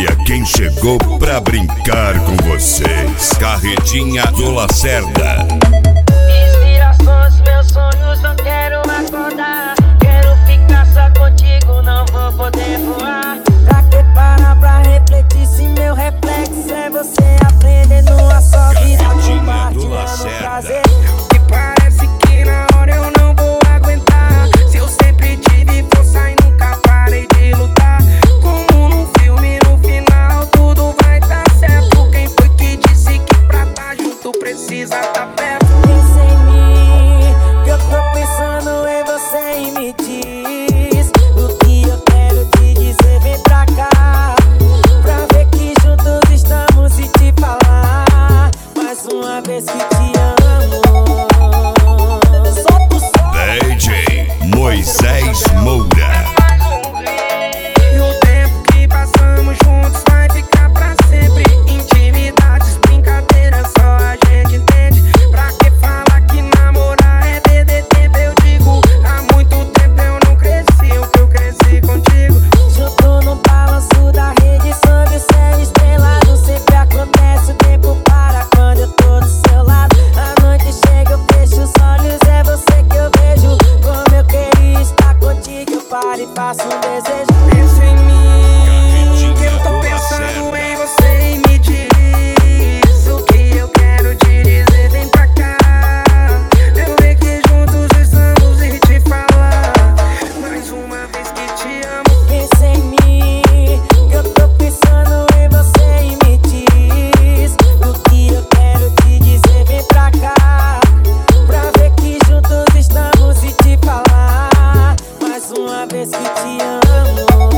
Olha quem chegou pra brincar com vocês. Carretinha do Lacerda. Inspirações, meus sonhos, não quero acordar. Quero ficar só contigo, não vou poder voar. Pra que parar pra refletir se meu reflexo é você aprendendo a sua vida, compartilhando prazer. E parece que na hora eu não vou aguentar. Se eu sempre tive força e nunca parei de lutar. Como num filme, no final tudo vai dar certo. Quem foi que disse que pra tá junto precisa tá perto? Pensa em mim, que eu tô pensando em você e me diz o que eu quero te dizer, vem pra cá. Pra ver que juntos estamos e te falar mais uma vez que te amo. Solta o som. DJ Moisés Moura. E o tempo que passamos juntos vai ficar pra sempre. Intimidades, brincadeiras, só a gente entende. Pra que falar que namorar é perder tempo? Eu digo, há muito tempo eu não cresci o que eu cresci contigo. Junto no balanço da rede, sob o céu estrelado. Sempre acontece, o tempo para quando eu tô do seu lado. A noite chega, eu fecho os olhos, é você que eu vejo. Como eu queria estar contigo, eu paro e faço um desejo. Pensa em mim, que eu tô pensando em você e me diz o que eu quero te dizer, vem pra cá. Eu ver que juntos estamos e te falar mais uma vez que te amo. Pensa em mim, que eu tô pensando em você e me diz o que eu quero te dizer, vem pra cá. Pra ver que juntos estamos e te falar mais uma vez que te amo.